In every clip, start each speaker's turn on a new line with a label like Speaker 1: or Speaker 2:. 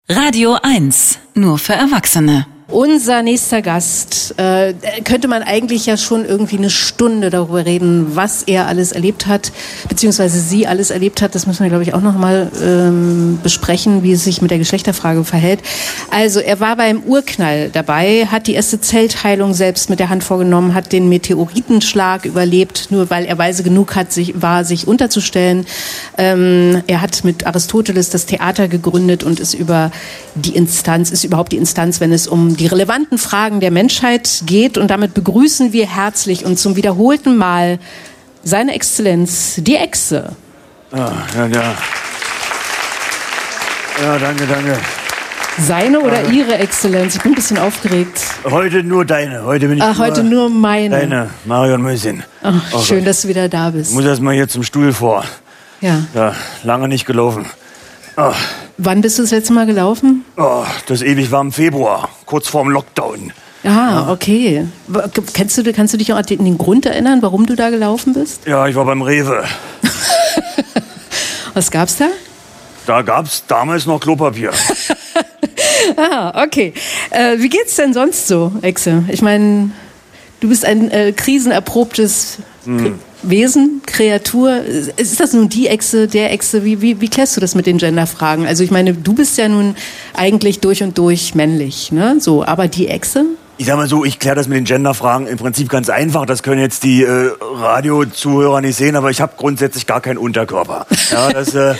Speaker 1: Radio 1, nur für Erwachsene.
Speaker 2: Unser nächster Gast, könnte man eigentlich ja schon irgendwie eine Stunde darüber reden, was er alles erlebt hat, beziehungsweise sie alles erlebt hat. Das müssen wir, glaube ich, auch noch mal besprechen, wie es sich mit der Geschlechterfrage verhält. Also er war beim Urknall dabei, hat die erste Zellteilung selbst mit der Hand vorgenommen, hat den Meteoritenschlag überlebt, nur weil er weise genug war, sich unterzustellen. Er hat mit Aristoteles das Theater gegründet und ist überhaupt die Instanz, wenn es um die relevanten Fragen der Menschheit geht. Und damit begrüßen wir herzlich und zum wiederholten Mal seine Exzellenz, die Echse.
Speaker 3: Ja, danke.
Speaker 2: Seine oder Ihre Exzellenz? Ich bin ein bisschen aufgeregt.
Speaker 3: Heute nur deine. Heute bin ich
Speaker 2: heute nur meine.
Speaker 3: Deine, Marion Mösin.
Speaker 2: Ach, schön, dass du wieder da bist.
Speaker 3: Ich muss erst mal hier zum Stuhl vor.
Speaker 2: Ja.
Speaker 3: Ja, lange nicht gelaufen. Oh.
Speaker 2: Wann bist du das letzte Mal gelaufen?
Speaker 3: Oh, das ewig war im Februar, kurz vorm Lockdown.
Speaker 2: Okay. Kannst du dich auch an den Grund erinnern, warum du da gelaufen bist?
Speaker 3: Ja, ich war beim Rewe.
Speaker 2: Was gab's da?
Speaker 3: Da gab's damals noch Klopapier.
Speaker 2: Okay. Wie geht's denn sonst so, Echse? Ich meine, du bist ein krisenerprobtes Wesen, Kreatur. Ist das nun die Echse, der Echse? Wie klärst du das mit den Genderfragen? Also ich meine, du bist ja nun eigentlich durch und durch männlich, ne? So, aber die Echse?
Speaker 3: Ich sag mal so, ich kläre das mit den Genderfragen im Prinzip ganz einfach. Das können jetzt die Radiozuhörer nicht sehen, aber ich habe grundsätzlich gar keinen Unterkörper. Ja,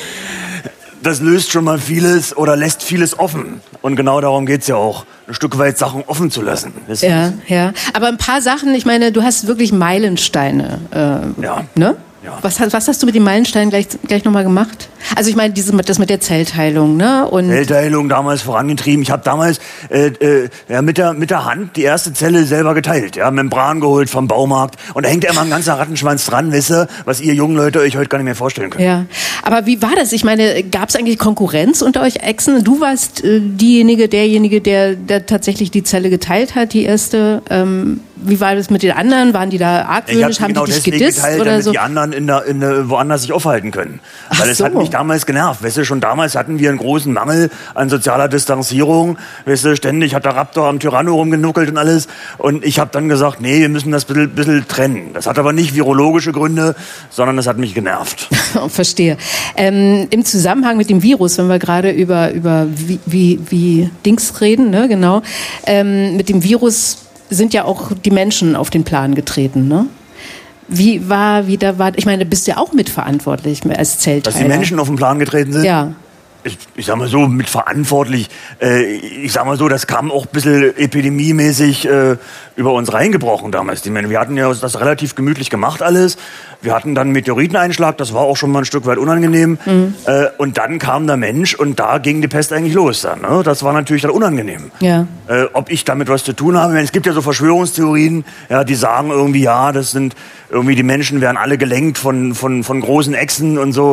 Speaker 3: das löst schon mal vieles oder lässt vieles offen. Und genau darum geht's ja auch, ein Stück weit Sachen offen zu lassen.
Speaker 2: Ja. Aber ein paar Sachen, ich meine, du hast wirklich Meilensteine. Ne? Ja. Was hast du mit den Meilensteinen gleich nochmal gemacht? Also ich meine, das mit der Zellteilung, ne? Und
Speaker 3: Zellteilung damals vorangetrieben. Ich habe damals mit der Hand die erste Zelle selber geteilt. Ja, Membran geholt vom Baumarkt. Und da hängt ja immer ein ganzer Rattenschwanz dran, wisst ihr, was ihr jungen Leute euch heute gar nicht mehr vorstellen könnt.
Speaker 2: Ja, aber wie war das? Ich meine, gab es eigentlich Konkurrenz unter euch Echsen? Du warst derjenige, der tatsächlich die Zelle geteilt hat, die erste. Wie war das mit den anderen? Waren die da argwöhnisch? Haben die dich gedisst
Speaker 3: geteilt,
Speaker 2: oder
Speaker 3: damit
Speaker 2: so?
Speaker 3: Die anderen woanders sich aufhalten können. Weil es hat mich damals genervt. Weißt du, schon damals hatten wir einen großen Mangel an sozialer Distanzierung. Weißt du, ständig hat der Raptor am Tyranno rumgenuckelt und alles. Und ich habe dann gesagt, nee, wir müssen das bisschen trennen. Das hat aber nicht virologische Gründe, sondern das hat mich genervt.
Speaker 2: Verstehe. Im Zusammenhang mit dem Virus, wenn wir gerade über wie Dings reden, ne, genau, mit dem Virus sind ja auch die Menschen auf den Plan getreten, ne? Ich meine, du bist ja auch mitverantwortlich als Zellteiler.
Speaker 3: Dass die Menschen auf den Plan getreten sind?
Speaker 2: Ja.
Speaker 3: Ich sag mal so, mitverantwortlich. Ich sag mal so, das kam auch ein bisschen epidemiemäßig über uns reingebrochen damals. Wir hatten ja das relativ gemütlich gemacht alles. Wir hatten dann einen Meteoriteneinschlag, das war auch schon mal ein Stück weit unangenehm. Und dann kam der Mensch und da ging die Pest eigentlich los dann. Ne? Das war natürlich dann unangenehm.
Speaker 2: Ja.
Speaker 3: Ob ich damit was zu tun habe? Es gibt ja so Verschwörungstheorien, ja, die sagen irgendwie, ja, das sind irgendwie die Menschen werden alle gelenkt von großen Echsen und so.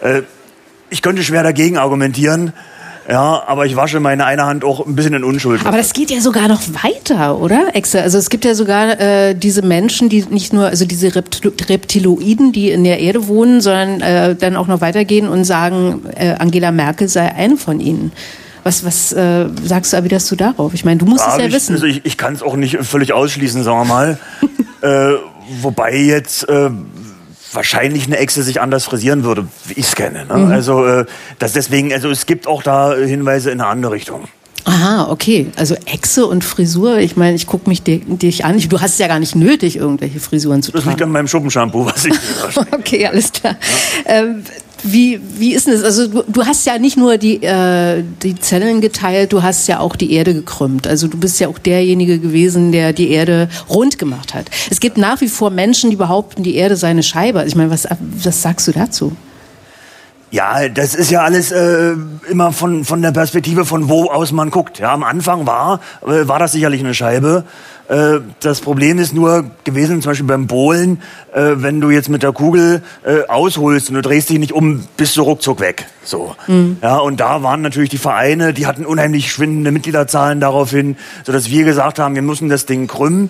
Speaker 3: Ich könnte schwer dagegen argumentieren, ja, aber ich wasche meine eine Hand auch ein bisschen in Unschuld.
Speaker 2: Aber das geht ja sogar noch weiter, oder, Echse? Also es gibt ja sogar diese Menschen, die nicht nur, also diese Reptiloiden, die in der Erde wohnen, sondern dann auch noch weitergehen und sagen, Angela Merkel sei eine von ihnen. Was sagst du, erwiderst du darauf? Ich meine, du musst es ja wissen.
Speaker 3: Also ich kann es auch nicht völlig ausschließen, sagen wir mal. Wobei jetzt wahrscheinlich eine Echse sich anders frisieren würde, wie ich es kenne. Ne? Also es gibt auch da Hinweise in eine andere Richtung.
Speaker 2: Aha, okay. Also Echse und Frisur, ich meine, ich gucke mich dich an. Du hast ja gar nicht nötig, irgendwelche Frisuren zu tragen.
Speaker 3: Das liegt an meinem Schuppenshampoo, was ich
Speaker 2: Okay, alles klar. Ja. Wie ist denn das? Also du hast ja nicht nur die Zellen geteilt, du hast ja auch die Erde gekrümmt. Also du bist ja auch derjenige gewesen, der die Erde rund gemacht hat. Es gibt nach wie vor Menschen, die behaupten, die Erde sei eine Scheibe. Also ich meine, was sagst du dazu?
Speaker 3: Ja, das ist ja alles immer von der Perspektive, von wo aus man guckt. Ja, am Anfang war das sicherlich eine Scheibe. Das Problem ist nur gewesen, zum Beispiel beim Bowlen, wenn du jetzt mit der Kugel ausholst und du drehst dich nicht um, bist du ruckzuck weg. So. Ja, und da waren natürlich die Vereine, die hatten unheimlich schwindende Mitgliederzahlen daraufhin, sodass wir gesagt haben, wir müssen das Ding krümmen.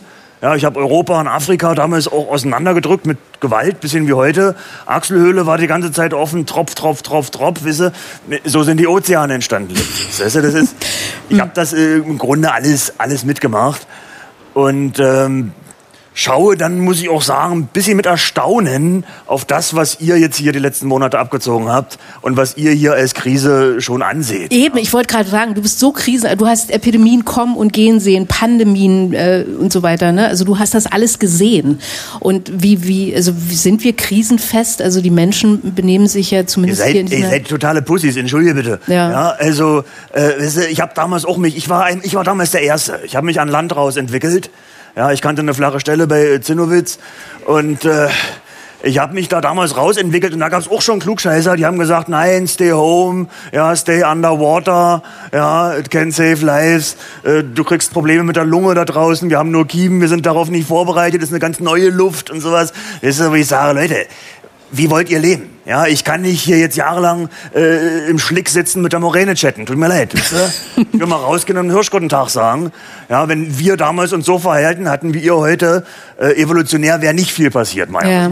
Speaker 3: Ja, ich habe Europa und Afrika damals auch auseinandergedrückt mit Gewalt, bisschen wie heute. Achselhöhle war die ganze Zeit offen, Tropf, wisse. So sind die Ozeane entstanden. Weißt du, das ist, ich habe das im Grunde alles mitgemacht. Und schaue dann, muss ich auch sagen, ein bisschen mit Erstaunen auf das, was ihr jetzt hier die letzten Monate abgezogen habt und was ihr hier als Krise schon anseht.
Speaker 2: Eben, ich wollte gerade sagen, du bist so du hast Epidemien kommen und gehen sehen, Pandemien und so weiter, ne? Also du hast das alles gesehen. Und wie sind wir krisenfest? Also die Menschen benehmen sich ja zumindest hier in
Speaker 3: Ihr seid totale Pussys, entschuldige bitte. Ja, also, ich habe damals auch ich war damals der Erste. Ich habe mich an Land raus entwickelt. Ja, ich kannte eine flache Stelle bei Zinnowitz und ich habe mich da damals rausentwickelt und da gab es auch schon Klugscheißer, die haben gesagt, nein, stay home, ja, stay underwater, ja, it can save lives, du kriegst Probleme mit der Lunge da draußen, wir haben nur Kiemen, wir sind darauf nicht vorbereitet, das ist eine ganz neue Luft und sowas. Das ist, wo ich sage, Leute, wie wollt ihr leben? Ja, ich kann nicht hier jetzt jahrelang im Schlick sitzen mit der Moräne chatten. Tut mir leid. Ich will mal rausgehen und einen Hirschguten-Tag sagen. Ja, wenn wir damals uns so verhalten hatten wie ihr heute, evolutionär wäre nicht viel passiert,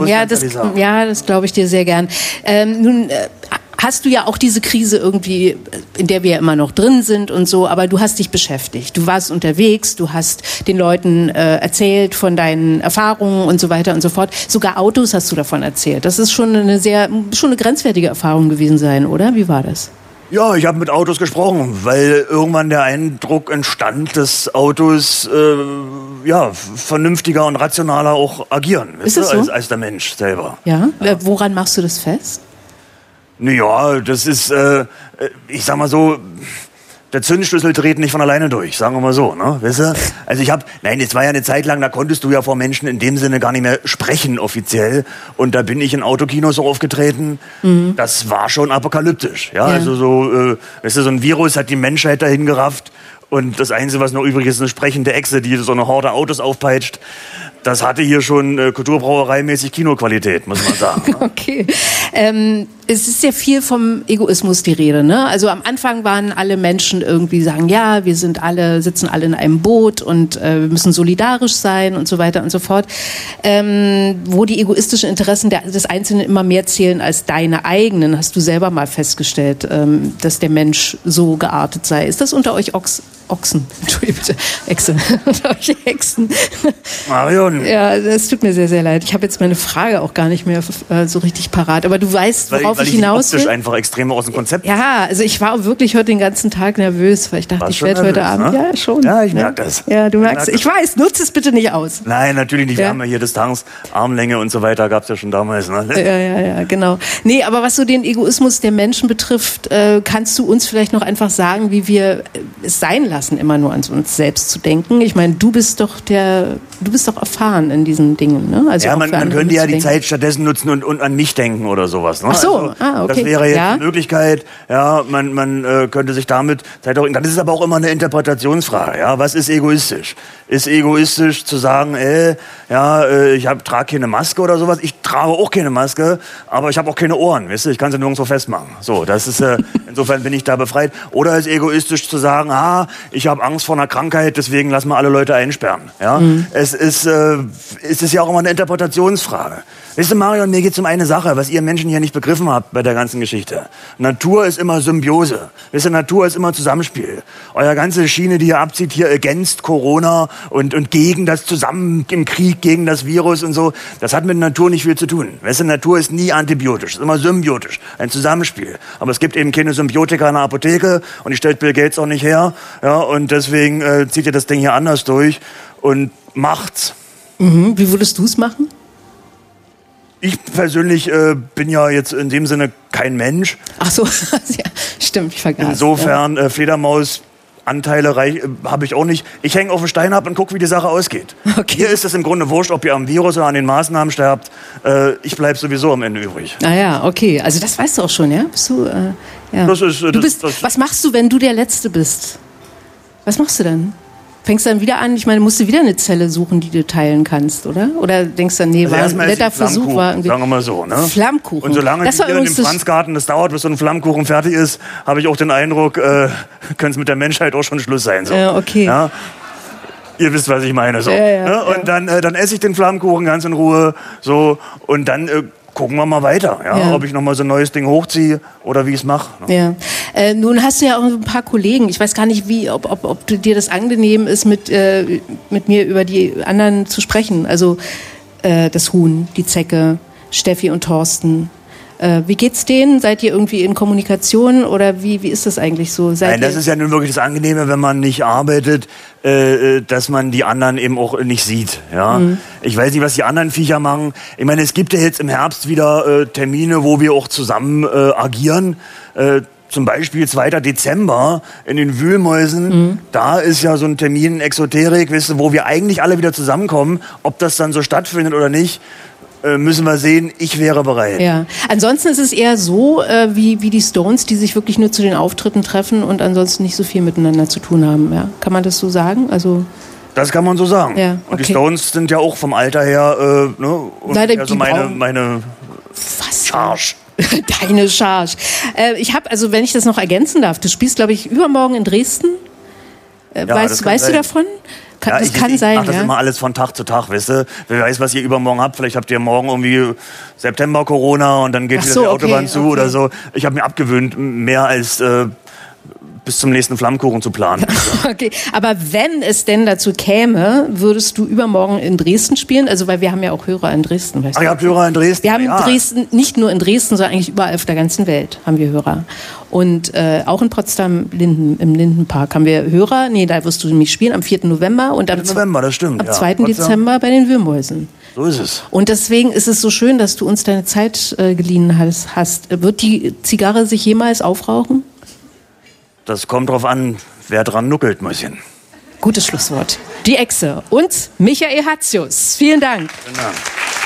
Speaker 2: das glaube ich dir sehr gern. Nun hast du ja auch diese Krise irgendwie, in der wir ja immer noch drin sind und so, aber du hast dich beschäftigt. Du warst unterwegs, du hast den Leuten erzählt von deinen Erfahrungen und so weiter und so fort. Sogar Autos hast du davon erzählt. Das ist schon eine grenzwertige Erfahrung gewesen sein, oder? Wie war das?
Speaker 3: Ja, ich habe mit Autos gesprochen, weil irgendwann der Eindruck entstand, dass Autos vernünftiger und rationaler auch agieren,
Speaker 2: ist das so?
Speaker 3: als der Mensch selber.
Speaker 2: Ja? Woran machst du das fest?
Speaker 3: Naja, das ist, ich sag mal so, der Zündschlüssel dreht nicht von alleine durch, sagen wir mal so, ne? Weißt du? Also es war ja eine Zeit lang, da konntest du ja vor Menschen in dem Sinne gar nicht mehr sprechen offiziell. Und da bin ich in Autokinos so aufgetreten. Mhm. Das war schon apokalyptisch, ja? Also so ein Virus hat die Menschheit dahin gerafft. Und das Einzige, was noch übrig ist, eine sprechende Echse, die so eine Horde Autos aufpeitscht. Das hatte hier schon kulturbrauereimäßig Kinoqualität, muss man sagen.
Speaker 2: Okay. Es ist ja viel vom Egoismus die Rede, ne? Also am Anfang waren alle Menschen irgendwie sagen, ja, wir sitzen alle in einem Boot und wir müssen solidarisch sein und so weiter und so fort. Wo die egoistischen Interessen des Einzelnen immer mehr zählen als deine eigenen, hast du selber mal festgestellt, dass der Mensch so geartet sei. Ist das unter euch Ochsen? Entschuldigung bitte, Echse. Unter euch Hexen.
Speaker 3: Marion.
Speaker 2: Ja, das tut mir sehr, sehr leid. Ich habe jetzt meine Frage auch gar nicht mehr so richtig parat. Aber du weißt, worauf ich hinaus will.
Speaker 3: Optisch einfach extrem aus dem Konzept.
Speaker 2: Ja, also ich war wirklich heute den ganzen Tag nervös, weil ich dachte, ich werde heute Abend.
Speaker 3: Ne?
Speaker 2: Ja, schon.
Speaker 3: Ja, ich merke das.
Speaker 2: Ja, du merkst es. Ich weiß, nutze es bitte nicht aus.
Speaker 3: Nein, natürlich nicht. Wir haben ja hier Distanz, Armlänge und so weiter, gab es ja schon damals. Ne?
Speaker 2: Ja, genau. Nee, aber was so den Egoismus der Menschen betrifft, kannst du uns vielleicht noch einfach sagen, wie wir es sein lassen, immer nur an uns selbst zu denken? Ich meine, du bist doch erfahren in diesen Dingen, ne? Also
Speaker 3: ja, man könnte ja die Zeit stattdessen nutzen und an mich denken oder sowas. Ne?
Speaker 2: Ach so,
Speaker 3: also,
Speaker 2: okay.
Speaker 3: Das wäre jetzt eine Möglichkeit. Ja, man könnte sich damit Zeit auch. Das ist aber auch immer eine Interpretationsfrage. Ja, was ist egoistisch? Ist egoistisch zu sagen, ich trage keine Maske oder sowas. Ich trage auch keine Maske, aber ich habe auch keine Ohren. Weißt du, ich kann sie nirgendwo festmachen. So, das ist insofern bin ich da befreit. Oder ist egoistisch zu sagen, ich habe Angst vor einer Krankheit, deswegen lassen wir alle Leute einsperren. Ja, es ist ja auch immer eine Interpretationsfrage. Weißt du, Marion, mir geht es um eine Sache, was ihr Menschen hier nicht begriffen habt bei der ganzen Geschichte. Natur ist immer Symbiose. Weißt du, Natur ist immer Zusammenspiel. Euer ganze Schiene, die ihr abzieht, hier against Corona und gegen das Zusammen im Krieg, gegen das Virus und so, das hat mit Natur nicht viel zu tun. Weißt du, Natur ist nie antibiotisch, ist immer symbiotisch, ein Zusammenspiel. Aber es gibt eben keine Symbiotika in der Apotheke und die stellt Bill Gates auch nicht her. Ja, und deswegen zieht ihr das Ding hier anders durch und macht's.
Speaker 2: Mhm. Wie würdest du es machen?
Speaker 3: Ich persönlich bin ja jetzt in dem Sinne kein Mensch.
Speaker 2: Ach so, ja, stimmt, ich vergaß.
Speaker 3: Insofern Fledermaus-Anteile habe ich auch nicht. Ich hänge auf den Stein ab und gucke, wie die Sache ausgeht. Okay. Hier ist es im Grunde wurscht, ob ihr am Virus oder an den Maßnahmen sterbt. Ich bleibe sowieso am Ende übrig.
Speaker 2: Ah ja, okay. Also das weißt du auch schon, ja? Bist du, ja. Was machst du, wenn du der Letzte bist? Was machst du dann? Fängst du dann wieder an, ich meine, musst du wieder eine Zelle suchen, die du teilen kannst, oder? Oder denkst du dann, nee, war ein netter Versuch, war irgendwie...
Speaker 3: Sagen wir mal so, ne?
Speaker 2: Flammkuchen.
Speaker 3: Und solange das hier in dem Franzgarten das dauert, bis so ein Flammkuchen fertig ist, habe ich auch den Eindruck, könnte es mit der Menschheit auch schon Schluss sein. So.
Speaker 2: Ja, okay. Ja?
Speaker 3: Ihr wisst, was ich meine. So.
Speaker 2: Ja.
Speaker 3: Und dann esse ich den Flammkuchen ganz in Ruhe. So. Und dann gucken wir mal weiter, ob ich noch mal so ein neues Ding hochziehe oder wie ich es mache.
Speaker 2: Ja. Nun hast du ja auch ein paar Kollegen. Ich weiß gar nicht, ob dir das angenehm ist, mit mir über die anderen zu sprechen. Also das Huhn, die Zecke, Steffi und Thorsten. Wie geht's denen? Seid ihr irgendwie in Kommunikation oder wie ist das eigentlich so?
Speaker 3: Nein, das ist ja nun wirklich das Angenehme, wenn man nicht arbeitet, dass man die anderen eben auch nicht sieht. Ja? Ich weiß nicht, was die anderen Viecher machen. Ich meine, es gibt ja jetzt im Herbst wieder Termine, wo wir auch zusammen agieren. Zum Beispiel 2. Dezember in den Wühlmäusen. Da ist ja so ein Termin Exoterik, weißt du, wo wir eigentlich alle wieder zusammenkommen. Ob das dann so stattfindet oder nicht, müssen wir sehen. Ich wäre bereit.
Speaker 2: Ja. Ansonsten ist es eher so wie die Stones, die sich wirklich nur zu den Auftritten treffen und ansonsten nicht so viel miteinander zu tun haben. Ja? Kann man das so sagen? Also
Speaker 3: das kann man so sagen.
Speaker 2: Ja, okay.
Speaker 3: Und die Stones sind ja auch vom Alter her also meine Charge.
Speaker 2: Deine Charge. Ich habe, also wenn ich das noch ergänzen darf, du spielst, glaube ich, übermorgen in Dresden. Weißt du davon? Das kann sein. Ich mache das immer alles von Tag zu Tag, weißt du? Wer weiß, was ihr übermorgen habt. Vielleicht habt ihr morgen irgendwie September Corona und dann geht wieder die Autobahn zu oder so. Ich habe mir abgewöhnt, mehr als bis zum nächsten Flammkuchen zu planen. Okay, aber wenn es denn dazu käme, würdest du übermorgen in Dresden spielen? Also, weil wir haben ja auch Hörer in Dresden, weißt du?
Speaker 3: Ach, ihr habt Hörer in Dresden?
Speaker 2: Wir haben in Dresden, nicht nur in Dresden, sondern eigentlich überall auf der ganzen Welt haben wir Hörer. Und auch in Potsdam im Lindenpark haben wir Hörer. Nee, da wirst du nämlich spielen am 4. November und am 2. Dezember bei den Wühlmäusen.
Speaker 3: So ist es.
Speaker 2: Und deswegen ist es so schön, dass du uns deine Zeit geliehen hast. Wird die Zigarre sich jemals aufrauchen?
Speaker 3: Das kommt drauf an, wer dran nuckelt, Mäuschen.
Speaker 2: Gutes Schlusswort. Die Echse und Michael Hatzius. Vielen Dank.
Speaker 3: Vielen Dank.